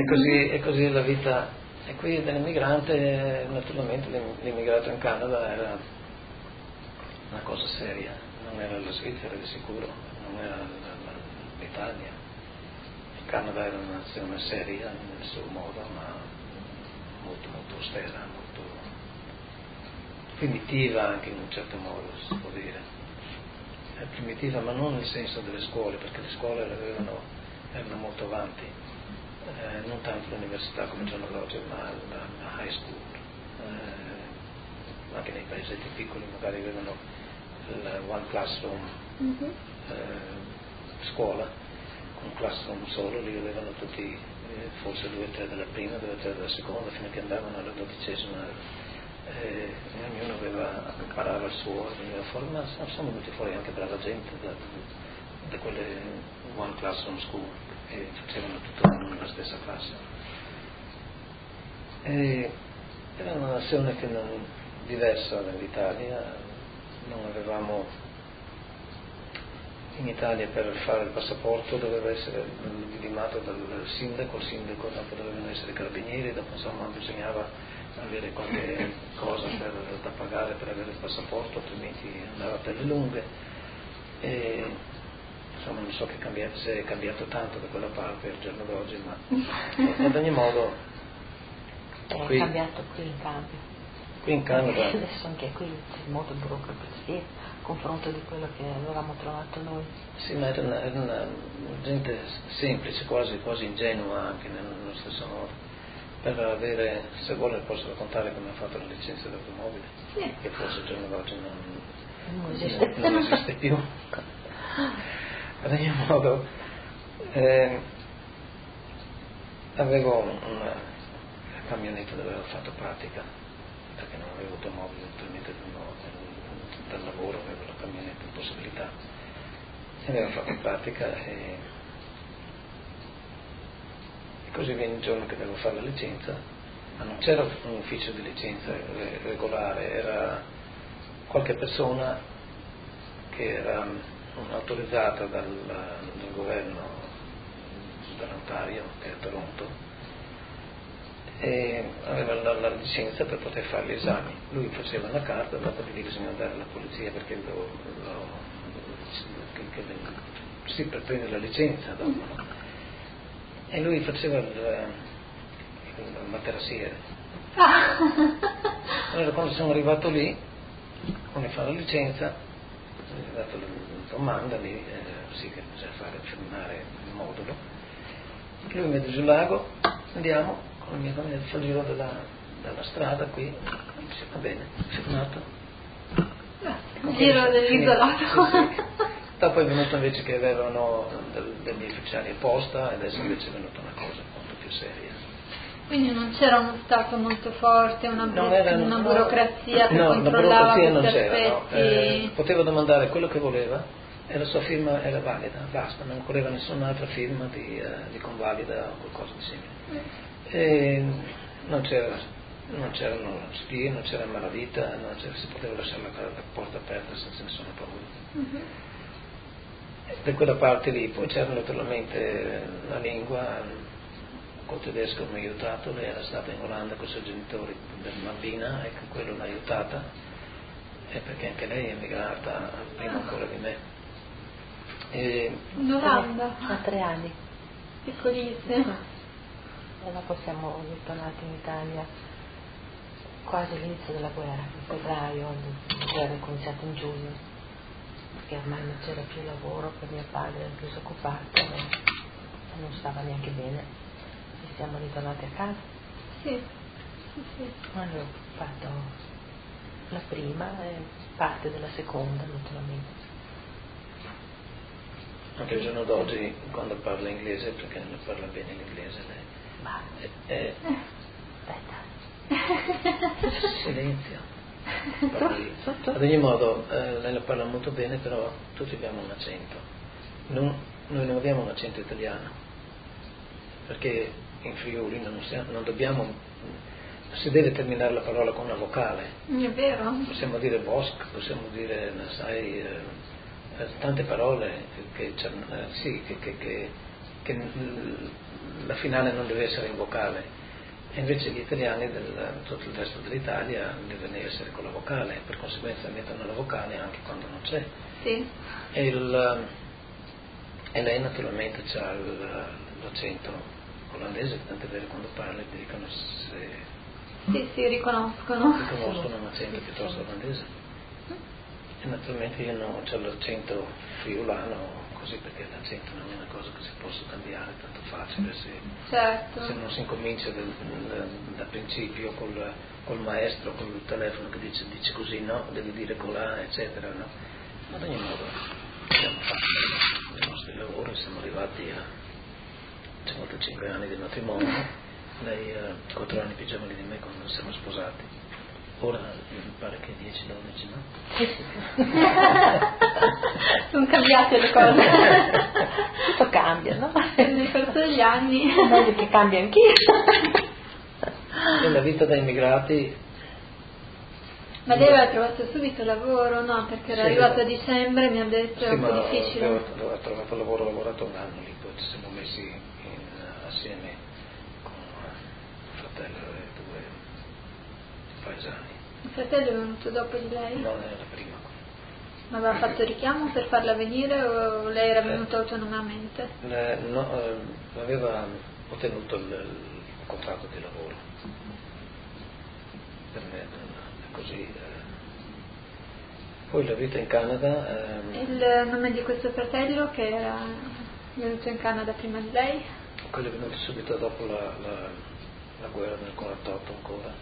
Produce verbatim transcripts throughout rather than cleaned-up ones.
così, è così la vita. E qui dell'immigrante, naturalmente l'immigrato in Canada era una cosa seria, non era la Svizzera di sicuro, non era l'Italia. Il Canada era una nazione seria nel suo modo, ma molto molto austera, molto primitiva anche in un certo modo, si può dire. È primitiva, ma non nel senso delle scuole, perché le scuole avevano, erano molto avanti, eh, non tanto l'università come giorno d'oggi, ma la, la high school. Eh, anche nei paesetti piccoli magari avevano il one classroom mm-hmm. eh, scuola, un classroom solo, lì avevano tutti, eh, forse due o tre della prima, due o tre della seconda, fino a che andavano alla dodicesima. Eh, ognuno aveva, imparava il suo, veniva fuori, ma sono venuti fuori anche brava gente da, da quelle one classroom school che facevano tutto nella stessa classe. E era una nazione che non, diversa dall'Italia, non avevamo, in Italia per fare il passaporto doveva essere vidimato dal sindaco, il sindaco dopo dovevano essere carabinieri, dopo insomma bisognava avere qualche cosa per, da pagare per avere il passaporto, altrimenti andava per le lunghe. E insomma non so che cambiato, se è cambiato tanto da quella parte al giorno d'oggi, ma ad ogni modo è qui, cambiato qui in Canada. Qui in Canada adesso anche qui c'è molto burocrazia a confronto di quello che avevamo trovato noi. Sì, ma era una, era una gente semplice, quasi, quasi ingenua anche nello stesso modo. Per avere, se vuole posso raccontare come ha fatto la licenza d'automobile, sì. Che forse il giorno d'oggi non, non, esiste. non, non esiste più. Ad ogni modo eh, avevo una camionetta dove avevo fatto pratica, perché non avevo automobile, naturalmente dal lavoro avevo la camionetta in possibilità, e avevo fatto pratica e così viene il giorno che devo fare la licenza, ma non c'era un ufficio di licenza regolare, era qualche persona che era autorizzata dal, dal governo dall'Ontario, che è a Toronto, e aveva la, la licenza per poter fare gli esami. Lui faceva una carta, dopo di lì bisogna andare alla polizia perché lo, lo, che, che, sì, per prendere la licenza dopo, no? E lui faceva il, il materassiere. Allora quando sono arrivato lì, come fa la licenza, mi ha dato la domanda lì, eh, sì che bisogna fare, firmare il modulo. Lui mi ha detto sul lago, andiamo con la mia famiglia, fa il giro della, della strada qui, dice, va bene, firmato. Il giro dell'isolato. Sì, sì. Dopo è venuto invece che avevano del, degli ufficiali apposta, e adesso invece è venuta una cosa molto più seria. Quindi non c'era uno Stato molto forte, una, buro- era, una no, burocrazia che no, controllava burocrazia non questi c'era, aspetti. no. Eh, poteva domandare quello che voleva e la sua firma era valida, basta, non occorreva nessun'altra firma di, uh, di convalida o qualcosa di simile. Mm. E non c'era, non c'erano spie, non c'era malavita, non c'era, si poteva lasciare la, la porta aperta senza nessuna paura. Mm-hmm. Per quella parte lì, poi c'era naturalmente la lingua, col tedesco mi ha aiutato, lei era stata in Olanda con i suoi genitori per bambina e quello l'ha aiutata, e perché anche lei è emigrata prima ancora di me. E in Olanda? Ha tre anni. Piccolissima. E dopo siamo ritornati in Italia quasi all'inizio della guerra, in febbraio, la guerra è cominciata in giugno. Perché ormai non c'era più lavoro per mio padre, era disoccupato e non stava neanche bene, e siamo ritornati a casa. Sì, sì, sì. Allora ho fatto la prima e parte della seconda naturalmente. Anche il giorno d'oggi quando parla inglese, perché non parla bene l'inglese lei. Ma è, è... aspetta. Silenzio. Ad ogni modo eh, lei la parla molto bene, però tutti abbiamo un accento. Non, noi non abbiamo un accento italiano, perché in Friuli non, siamo, non dobbiamo, si deve terminare la parola con una vocale. È vero. Possiamo dire bosco, possiamo dire, sai, eh, tante parole che, che, eh, sì, che, che, che che la finale non deve essere in vocale, e invece gli italiani del tutto il resto dell'Italia deve essere con la vocale, per conseguenza mettono la vocale anche quando non c'è. Sì. E, il, e lei naturalmente ha l'accento olandese, tant'è vero quando parla ti dicono se sì, sì, riconoscono riconoscono un accento piuttosto olandese. E naturalmente io non ho l'accento friulano così, perché l'accento non è una cosa che si possa cambiare tanto facile se, certo. se non si incomincia da, da, da principio col, col maestro, col telefono che dice, dice così, no, devi dire colà, eccetera, no? Ma ad ogni modo abbiamo fatto i nostri lavori, siamo arrivati a cinquantacinque anni di matrimonio. Lei ha quattro anni più giovane di me quando siamo sposati, ora mi pare che dieci dodici, no? Sono cambiate le cose. Tutto cambia, no? Nel corso degli anni. È meglio che cambia anch'io. E la vita da immigrati. Ma lei aveva trovato subito lavoro, no? Perché era sì, arrivato a dicembre, mi ha detto, è sì, un po' ma difficile. Avevo trovato lavoro, ho lavorato un anno lì, poi ci siamo messi in, assieme con il fratello e due paesani. Il fratello è venuto dopo di lei? No, era prima. Ma aveva fatto richiamo per farla venire o lei era venuta eh, autonomamente? Le, no, eh, aveva ottenuto il, il contratto di lavoro. Per me è così. Eh. Poi la vita in Canada. Ehm, il nome di questo fratello che era venuto in Canada prima di lei? Quello è venuto subito dopo la, la, la guerra del quarantotto ancora.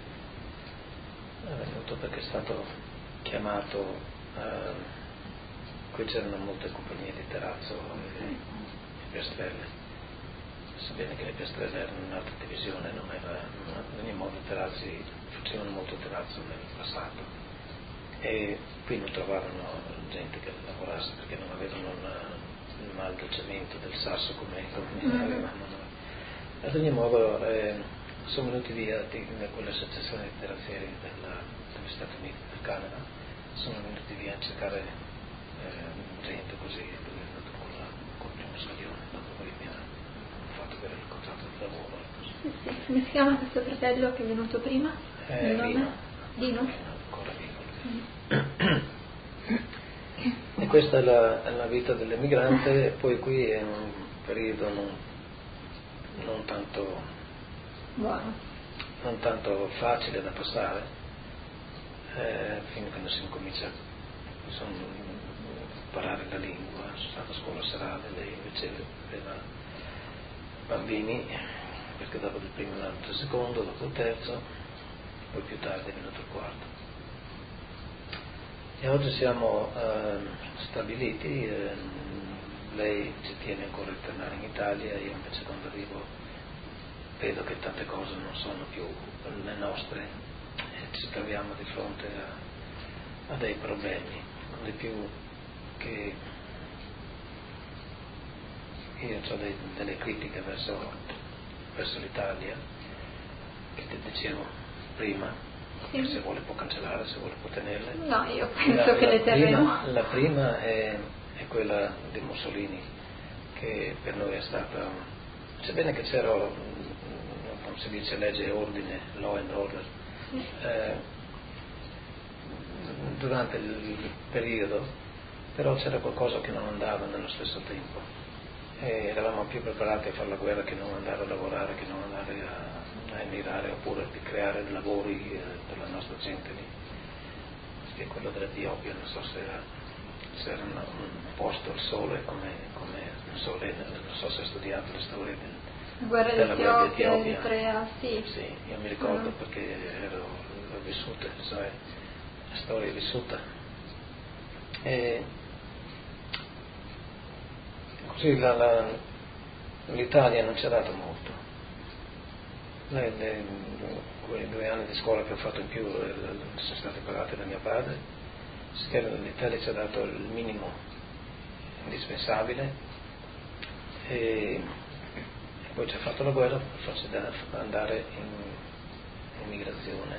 È venuto perché è stato chiamato, eh, qui c'erano molte compagnie di terrazzo e, e piastrelle, sebbene che le piastrelle erano un'altra divisione, non era, in ogni modo i terrazzi facevano molto terrazzo nel passato, e qui non trovavano gente che lavorasse perché non avevano il maldeggiamento del sasso come, come mm-hmm. avevamo noi. Ad ogni modo eh, sono venuti via di, da quell'associazione di terrazzieri della, degli Stati Uniti, del Canada, sono venuti via a cercare eh, gente così, lui è andato con, la, con il primo scaglione, dopo poi mi ha fatto avere il contratto di lavoro. Sì, sì. Come si chiama questo fratello che è venuto prima? Eh, il nome? Dino. Dino? Dino, ancora Dino. Mm. E questa è la, è la vita dell'emigrante. Poi qui è un periodo non, non tanto buono, non tanto facile da passare, eh, fino a quando si incomincia a imparare la lingua. Sono stato a scuola serale, lei invece aveva bambini, perché dopo il primo anno il secondo, dopo il terzo, poi più tardi è venuto il quarto. E oggi siamo eh, stabiliti, eh, lei ci tiene ancora a tornare in Italia, io invece quando arrivo vedo che tante cose non sono più le nostre e ci troviamo di fronte a, a dei problemi, non di più che io ho dei, delle critiche verso, verso l'Italia, che ti dicevo prima. Sì. Se vuole può cancellare, se vuole può tenerle. No, io penso la, che la le terremo. Prima, la prima è, è quella di Mussolini, che per noi è stata, sebbene che c'era, come si dice, legge e ordine, law and order, Sì. eh, durante il periodo, però c'era qualcosa che non andava nello stesso tempo. E eravamo più preparati a fare la guerra che non andare a lavorare, che non andare a, a emigrare, oppure di creare lavori eh, per la nostra gente lì. Perché quello dell'Etiopia, non so se era, se era un, un posto al sole, come, come il sole, non so se ha studiato le storie del, guerra della guerra d'Etiopia, d'Etiopia. Eritrea, sì. Sì, io mi ricordo mm. perché ero, l'ho vissuta, sai, la storia è vissuta. E, così la, la, l'Italia non ci ha dato molto. Le, le, quei due anni di scuola che ho fatto in più eh, sono stati pagati da mio padre, l'Italia ci ha dato il minimo indispensabile e, e poi ci ha fatto la guerra per farci da, andare in immigrazione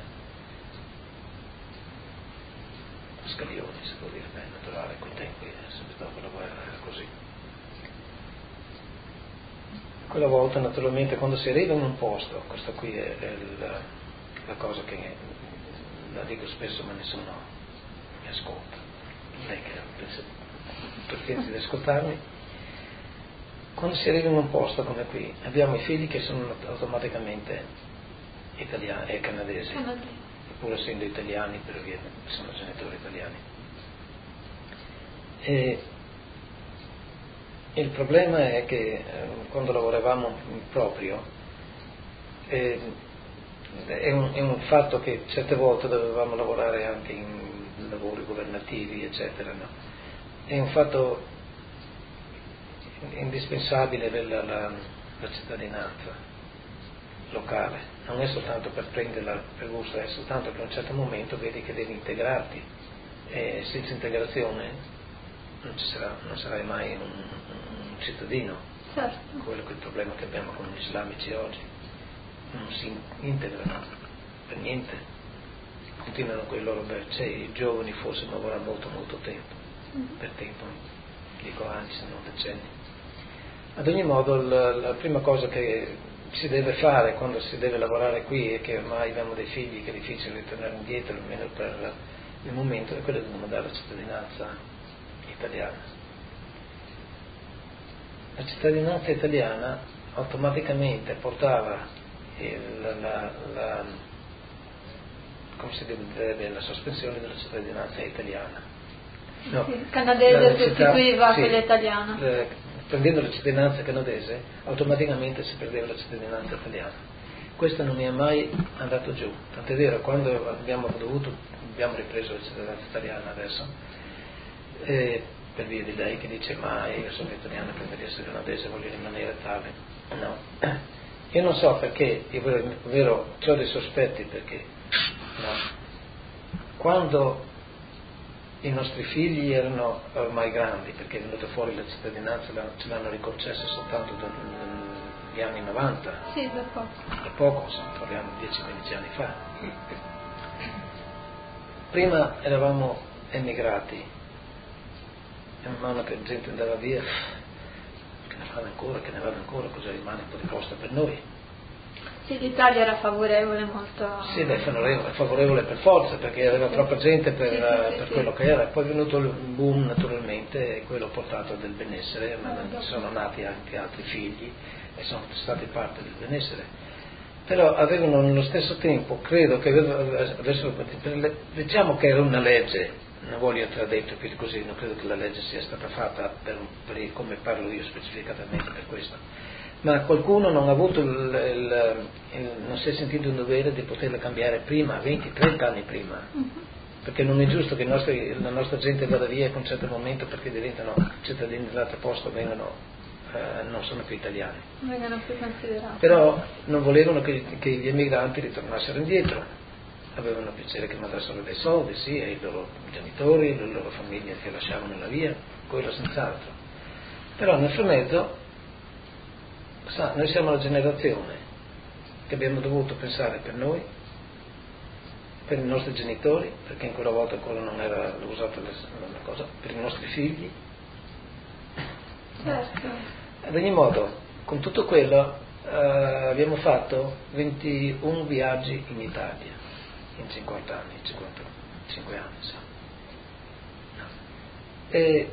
a scaglioni, si può dire, beh, naturale, quei tempi, sempre dopo la guerra era così. quella volta naturalmente quando si arriva in un posto, questa qui è, è la, la cosa che la dico spesso ma nessuno mi ascolta, non è che penso, tu pensi di ascoltarmi, quando si arriva in un posto come qui abbiamo i figli che sono automaticamente italiani e canadesi, canadesi. Pur essendo italiani per via sono genitori italiani. E il problema è che eh, quando lavoravamo proprio eh, è, un, è un fatto che certe volte dovevamo lavorare anche in lavori governativi eccetera, no? È un fatto indispensabile la, la, la cittadinanza locale, non è soltanto per prenderla per gusto, è soltanto che a un certo momento vedi che devi integrarti e senza integrazione non, ci sarà, non sarai mai un, un cittadino. Certo. Quello che è il problema che abbiamo con gli islamici oggi, non si integrano per niente, continuano con i loro cioè, i giovani forse ma vorrà molto molto tempo, mm-hmm. per tempo, dico anni se non decenni. Ad ogni modo la, la prima cosa che si deve fare quando si deve lavorare qui e che ormai abbiamo dei figli che è difficile ritornare indietro almeno per il momento è quello di domandare la cittadinanza italiana. La cittadinanza italiana automaticamente portava il, la, la, come si direbbe, la sospensione della cittadinanza italiana. No, sì, il canadese sostituiva sì, quella italiana. Le, prendendo la cittadinanza canadese automaticamente si perdeva la cittadinanza italiana. Questo non mi è mai andato giù, tant'è vero quando abbiamo dovuto abbiamo ripreso la cittadinanza italiana adesso eh, per via di lei che dice ma io sono italiano prima di essere canadese voglio rimanere tale, no, io non so perché, io vero ho dei sospetti perché no, quando i nostri figli erano ormai grandi perché è venuta fuori la cittadinanza, ce l'hanno riconcessa soltanto dagli anni novanta. Sì, da poco. Da poco, parliamo dieci quindici anni fa. Prima eravamo emigrati e man mano che la gente andava via, che ne vada ancora, che ne vada ancora, cosa rimane un po' di posto per noi. Sì, l'Italia era favorevole molto. Sì, beh, favorevole, favorevole per forza, perché aveva sì. troppa gente per, sì, sì, per sì, quello sì. che era. Poi è venuto il boom naturalmente, e quello ha portato del benessere, ma ah, sono nati anche altri figli e sono stati parte del benessere. Però avevano nello stesso tempo, credo che avessero, diciamo che era una legge, non voglio tradurre più così, non credo che la legge sia stata fatta per, per come parlo io specificatamente per questo. Ma qualcuno non ha avuto il, il, il, non si è sentito in dovere di poterla cambiare prima, venti trenta anni prima, uh-huh. perché non è giusto che i nostri, la nostra gente vada via con un certo momento perché diventano cittadini dell'altro posto, vengono, eh, non sono più italiani. Non vengono più considerati. Però non volevano che, che gli emigranti ritornassero indietro, avevano piacere che mandassero dei soldi, sì, ai loro genitori, alle loro famiglie che lasciavano la via, quello senz'altro. Però nel framezzo sa, noi siamo la generazione che abbiamo dovuto pensare per noi, per i nostri genitori, perché in quella volta ancora non era usata la cosa, per i nostri figli. Certo. Ad ogni modo, con tutto quello eh, abbiamo fatto ventuno viaggi in Italia in cinquanta anni, cinquantacinque anni. So. E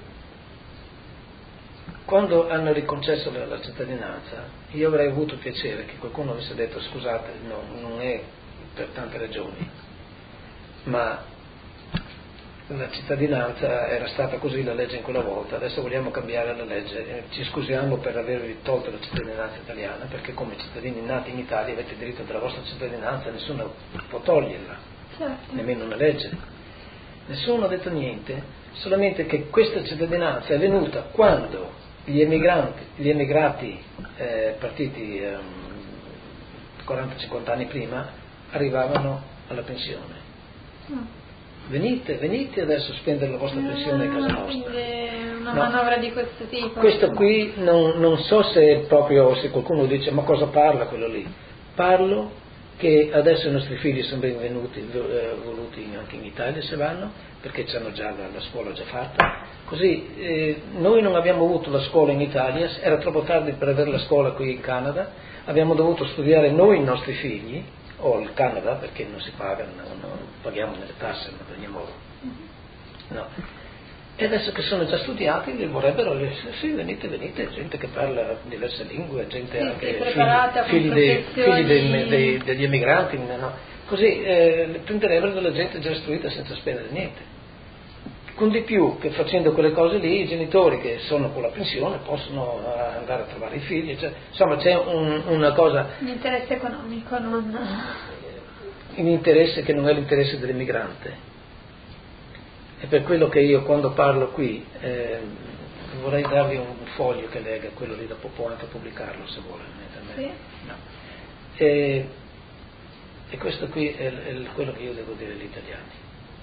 quando hanno riconcesso la, la cittadinanza, io avrei avuto piacere che qualcuno avesse detto scusate, no, non è per tante ragioni, ma la cittadinanza era stata così la legge in quella volta, adesso vogliamo cambiare la legge, ci scusiamo per avervi tolto la cittadinanza italiana, perché come cittadini nati in Italia avete diritto della vostra cittadinanza, nessuno può toglierla, certo. nemmeno una legge. Nessuno ha detto niente, solamente che questa cittadinanza è venuta quando gli emigranti, gli emigrati eh, partiti eh, quaranta cinquanta anni prima arrivavano alla pensione. Mm. Venite, venite adesso a spendere la vostra pensione a casa nostra. Una no. manovra di questo tipo. Questo qui non, non so se proprio, se qualcuno dice ma cosa parla quello lì. Parlo che adesso i nostri figli sono benvenuti, eh, voluti anche in Italia se vanno, perché hanno già la, la scuola già fatta, Così eh, noi non abbiamo avuto la scuola in Italia, era troppo tardi per avere la scuola qui in Canada, abbiamo dovuto studiare noi i nostri figli, o il Canada perché non si paga, non, non paghiamo nelle tasse, non prendiamo. No. E adesso che sono già studiati li vorrebbero, sì venite, venite, gente che parla diverse lingue, gente sì, anche sì, preparata, figli, figli, dei, figli dei, dei, degli emigranti, no? Così eh, prenderebbero della gente già istruita senza spendere niente. Con di più che facendo quelle cose lì i genitori che sono con la pensione possono andare a trovare i figli, cioè, insomma c'è un, una cosa, un interesse economico, non un interesse che non è l'interesse dell'immigrante. E per quello che io quando parlo qui eh, vorrei darvi un foglio che lega quello lì, dopo può anche pubblicarlo se vuole. Sì. No. E, e questo qui è, è quello che io devo dire agli italiani.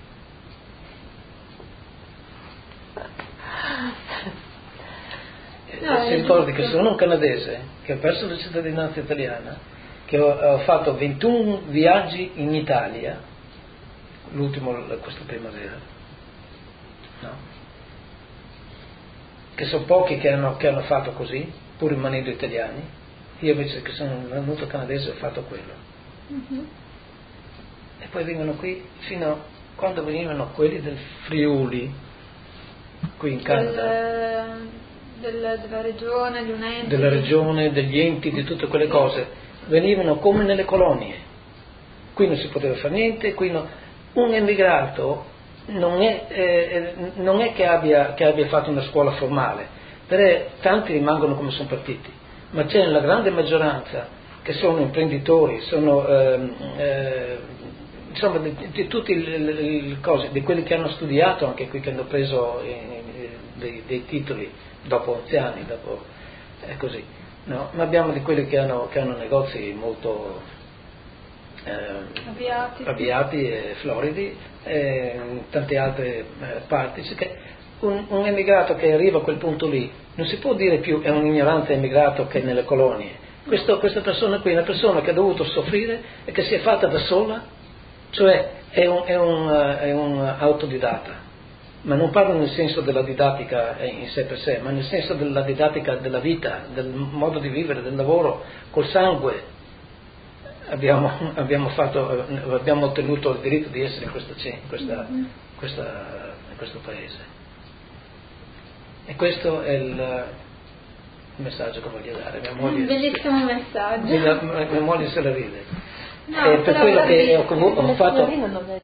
No, si ricordi che sono un canadese che ho perso la cittadinanza italiana, che ho, ho fatto ventuno viaggi in Italia, l'ultimo questa primavera, no? Che sono pochi che hanno, che hanno fatto così pur rimanendo italiani. Io invece che sono venuto canadese ho fatto quello. Mm-hmm. E poi vengono qui fino a quando venivano quelli del Friuli qui in Canada, del, del, della regione, di un ente, della regione, degli enti, di tutte quelle cose, venivano come nelle colonie. Qui non si poteva fare niente, qui no. Un emigrato non è, eh, non è che, abbia, che abbia fatto una scuola formale, perché tanti rimangono come sono partiti, ma c'è la grande maggioranza che sono imprenditori, sono eh, eh, insomma di, di tutti le cose, di quelli che hanno studiato anche qui, che hanno preso eh, dei, dei titoli dopo anziani, dopo è così, no? Ma abbiamo di quelli che hanno, che hanno negozi molto eh, avviati, avviati e floridi, e in tante altre eh, parti, che un, un emigrato che arriva a quel punto lì non si può dire più è un ignorante emigrato che nelle colonie. Questo, questa persona qui è una persona che ha dovuto soffrire e che si è fatta da sola, cioè è un, è un, è un autodidatta, ma non parlo nel senso della didattica in sé per sé, ma nel senso della didattica della vita, del modo di vivere, del lavoro, col sangue. Abbiamo, abbiamo, fatto, abbiamo ottenuto il diritto di essere in, questa, in, questa, questa, in questo paese. E questo è il messaggio che voglio dare. Mia moglie, un bellissimo messaggio. Mia, mia moglie se la ride. No, e per quello che ho, ho fatto